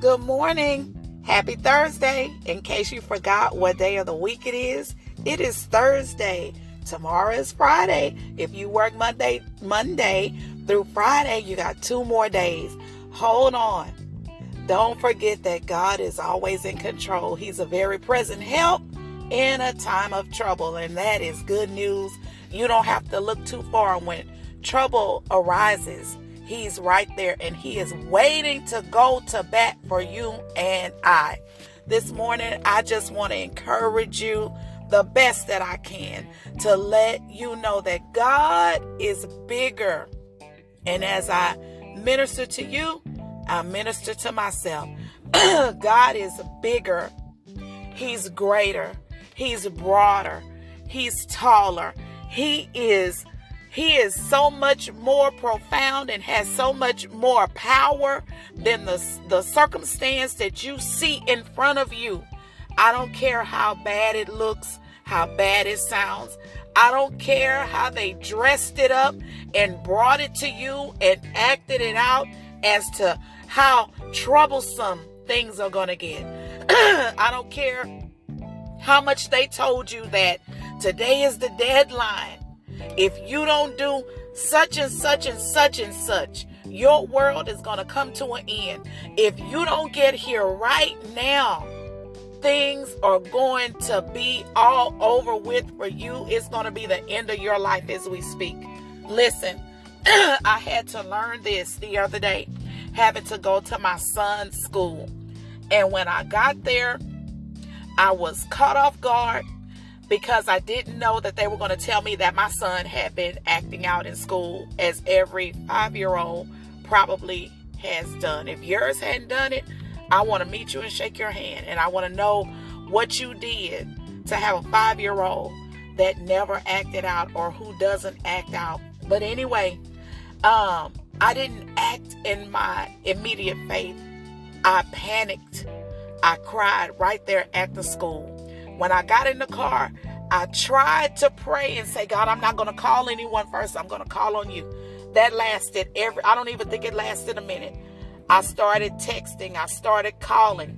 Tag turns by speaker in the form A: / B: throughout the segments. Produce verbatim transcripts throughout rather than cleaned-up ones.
A: Good morning. Happy Thursday. In case you forgot what day of the week it is, it is Thursday. Tomorrow is Friday. If you work Monday, Monday through Friday, you got two more days. Hold on. Don't forget that God is always in control. He's a very present help in a time of trouble, and that is good news. You don't have to look too far when trouble arises. He's right there, and he is waiting to go to bat for you and I. This morning, I just want to encourage you the best that I can to let you know that God is bigger. And as I minister to you, I minister to myself. God is bigger. He's greater. He's broader. He's taller. He is He is so much more profound and has so much more power than the, the circumstance that you see in front of you. I don't care how bad it looks, how bad it sounds. I don't care how they dressed it up and brought it to you and acted it out as to how troublesome things are going to get. I don't care how much they told you that today is the deadline. If you don't do such and such and such and such, your world is going to come to an end. If you don't get here right now, things are going to be all over with for you. It's going to be the end of your life as we speak. Listen, I had to learn this the other day, having to go to my son's school. And when I got there, I was caught off guard, because I didn't know that they were going to tell me that my son had been acting out in school, as every five-year-old probably has done. If yours hadn't done it, I want to meet you and shake your hand. And I want to know what you did to have a five-year-old that never acted out or who doesn't act out. But anyway, um, I didn't act in my immediate faith. I panicked. I cried right there at the school. When I got in the car, I tried to pray and say, God, I'm not going to call anyone first. I'm going to call on you. That lasted every, I don't even think it lasted a minute. I started texting. I started calling.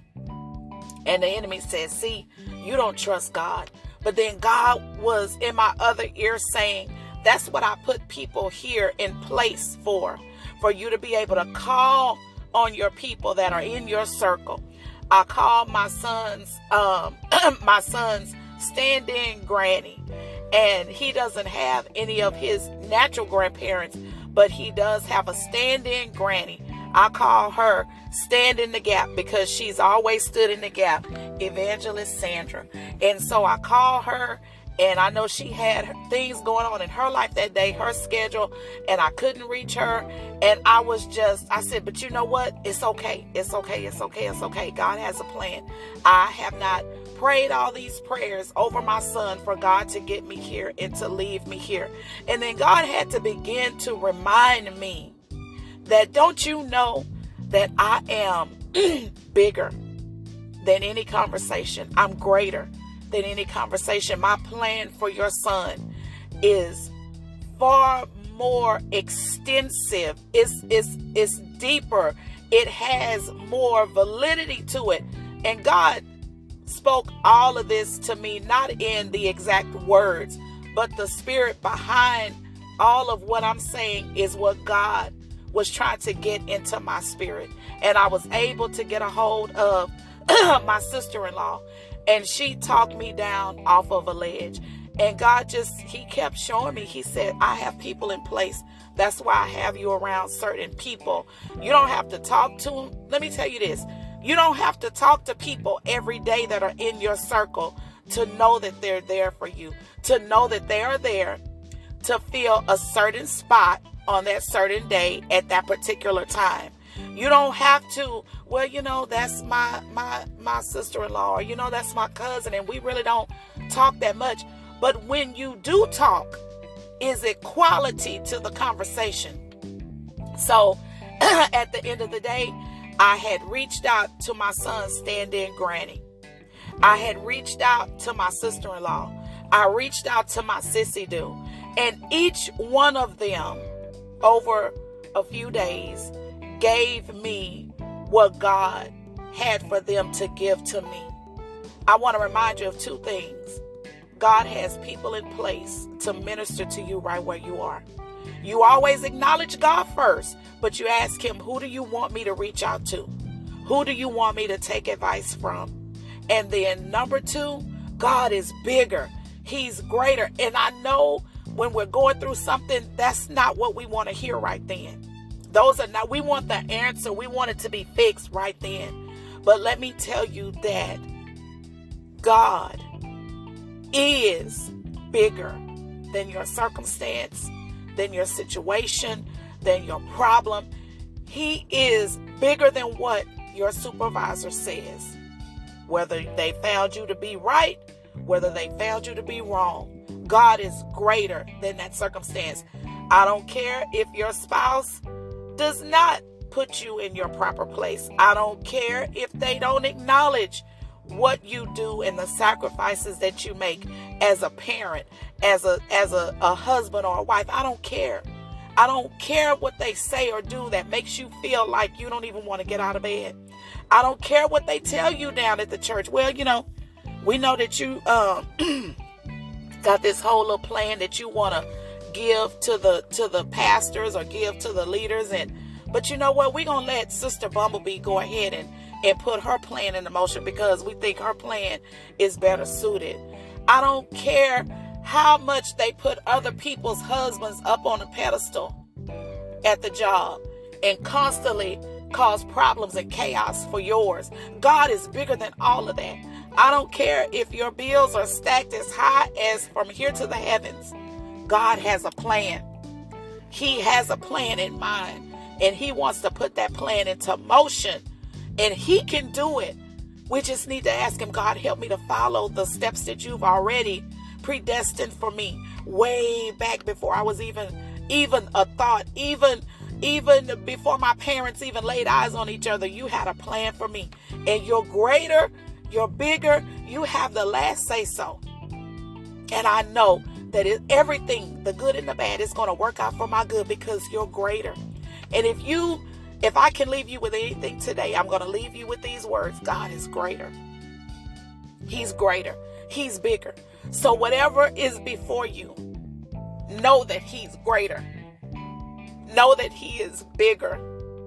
A: And the enemy said, see, you don't trust God. But then God was in my other ear saying, that's what I put people here in place for, for you to be able to call on your people that are in your circle. I called my son's, um, my son's stand-in granny, and he doesn't have any of his natural grandparents, but he does have a stand-in granny. I call her Stand in the Gap because she's always stood in the gap, Evangelist Sandra. And so I call her, and I know she had things going on in her life that day, her schedule, and I couldn't reach her. And I was just, I said, but you know what? It's okay. It's okay. It's okay. It's okay. God has a plan. I have not prayed all these prayers over my son for God to get me here and to leave me here. And then God had to begin to remind me that, don't you know that I am bigger than any conversation? I'm greater than any conversation. My plan for your son is far more extensive. It's, it's, it's deeper. It has more validity to it. And God spoke all of this to me, not in the exact words, but the spirit behind all of what I'm saying is what God was trying to get into my spirit. And I was able to get a hold of my sister-in-law, and she talked me down off of a ledge. And God just, he kept showing me, he said, I have people in place. That's why I have you around certain people. You don't have to talk to them. Let me tell you this. You don't have to talk to people every day that are in your circle to know that they're there for you, to know that they are there to fill a certain spot on that certain day at that particular time. You don't have to, well, you know, that's my my my sister-in-law, or, you know, that's my cousin, and we really don't talk that much. But when you do talk, is it quality to the conversation? So at the end of the day, I had reached out to my son's stand-in granny. I had reached out to my sister-in-law. I reached out to my sissy do. And each one of them over a few days gave me what God had for them to give to me. I want to remind you of two things. God has people in place to minister to you right where you are. You always acknowledge God first, but you ask him, who do you want me to reach out to? Who do you want me to take advice from? And then number two, God is bigger. He's greater. And I know when we're going through something, that's not what we want to hear right then. Those are not, we want the answer. We want it to be fixed right then. But let me tell you that God is bigger than your circumstance, than your situation, than your problem. He is bigger than what your supervisor says. Whether they found you to be right, whether they found you to be wrong, God is greater than that circumstance. I don't care if your spouse does not put you in your proper place. I don't care if they don't acknowledge what you do and the sacrifices that you make as a parent, as a as a, a husband or a wife. I don't care. I don't care what they say or do that makes you feel like you don't even want to get out of bed. I don't care what they tell you down at the church. Well, you know, we know that you um, got this whole little plan that you want to give to the to the pastors or give to the leaders, and but you know what? We're gonna let Sister Bumblebee go ahead and and put her plan into motion because we think her plan is better suited. I don't care how much they put other people's husbands up on a pedestal at the job and constantly cause problems and chaos for yours. God is bigger than all of that. I don't care if your bills are stacked as high as from here to the heavens. God has a plan. He has a plan in mind, and he wants to put that plan into motion, and he can do it. We just need to ask him, God, help me to follow the steps that you've already predestined for me way back before I was even even a thought, even even before my parents even laid eyes on each other. You had a plan for me, and you're greater, you're bigger, you have the last say so. And I know that it, everything, the good and the bad, is going to work out for my good because you're greater. And if you If I can leave you with anything today, I'm going to leave you with these words. God is greater. He's greater. He's bigger. So whatever is before you, know that he's greater. Know that he is bigger.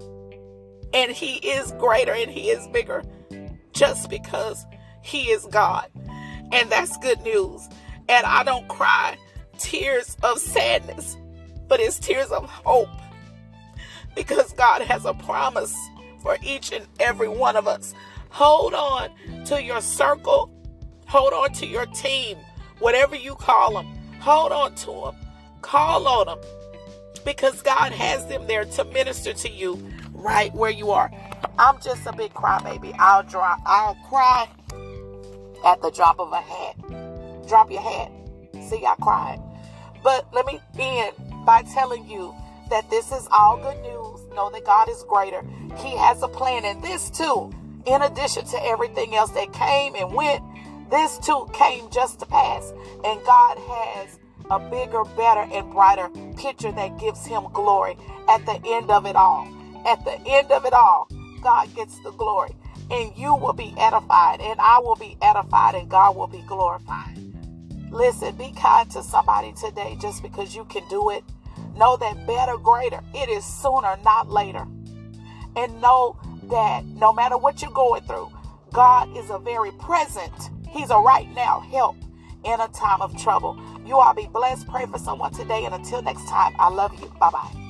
A: And he is greater and he is bigger just because he is God. And that's good news. And I don't cry tears of sadness, but it's tears of hope. Because God has a promise for each and every one of us. Hold on to your circle. Hold on to your team. Whatever you call them. Hold on to them. Call on them. Because God has them there to minister to you right where you are. I'm just a big crybaby. I'll drop. I'll cry at the drop of a hat. Drop your hat. See, I cried. But let me end by telling you that this is all good news. Know that God is greater. He has a plan. And this too, in addition to everything else that came and went, this too came just to pass. And God has a bigger, better, and brighter picture that gives him glory at the end of it all. At the end of it all, God gets the glory. And you will be edified, and I will be edified, and God will be glorified. Listen, be kind to somebody today just because you can do it. Know that better, greater, it is sooner, not later. And know that no matter what you're going through, God is a very present. He's a right now help in a time of trouble. You all be blessed. Pray for someone today. And until next time, I love you. Bye-bye.